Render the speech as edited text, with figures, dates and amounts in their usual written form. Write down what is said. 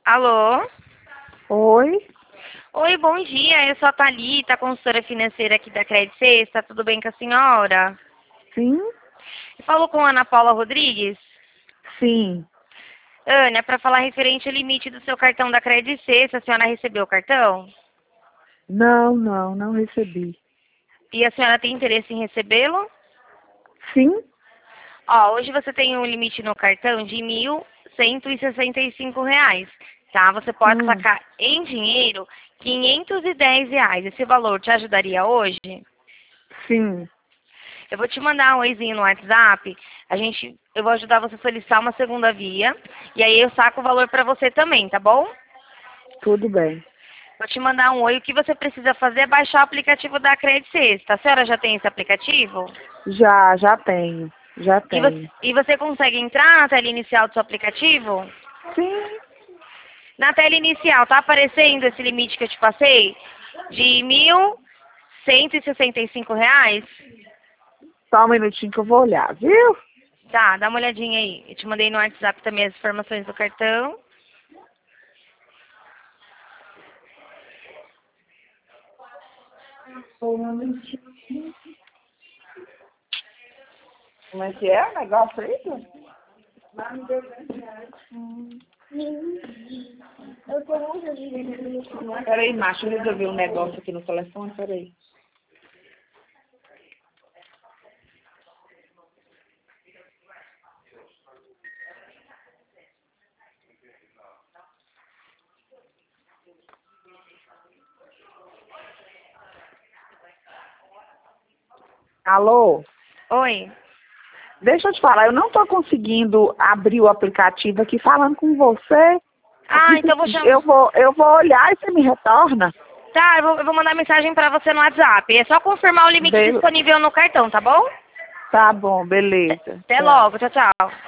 Alô? Oi? Oi, bom dia. Eu sou a Thalita, consultora financeira aqui da Credit Sexta. Tudo bem com a senhora? Sim? Falou com a Ana Paula Rodrigues? Sim. Ana, para falar referente ao limite do seu cartão da Credit Sexta, a senhora recebeu o cartão? Não recebi. E a senhora tem interesse em recebê-lo? Sim? Ó, hoje você tem um limite no cartão de R$ 1.165, tá? Você pode Hum, sacar em dinheiro R$ 510. Esse valor te ajudaria hoje? sim. Eu vou te mandar um oizinho no WhatsApp. Eu vou ajudar você a solicitar uma segunda via. E aí eu saco o valor para você também, tá bom? Tudo bem. Vou te mandar um oi. O que você precisa fazer é baixar o aplicativo da Credit Sexta. A senhora já tem esse aplicativo? Já tenho. Já tenho. E você consegue entrar na tela inicial do seu aplicativo? Sim. Na tela inicial, tá aparecendo esse limite que eu te passei? De R$ 1.165? Só um minutinho que eu vou olhar, viu? Tá, dá uma olhadinha aí. Eu te mandei no WhatsApp também as informações do cartão. Como é que é o negócio aí? Peraí, macho, deixa eu resolver um negócio aqui no telefone, peraí. Alô? Oi. Deixa eu te falar, eu não tô conseguindo abrir o aplicativo aqui falando com você. Ah, Aqui, então eu vou chamar. eu vou olhar e você me retorna. Tá, eu vou mandar mensagem pra você no WhatsApp. É só confirmar o limite Be- disponível no cartão, tá bom? Tá bom, beleza. Até Tchau. logo. Tchau, tchau.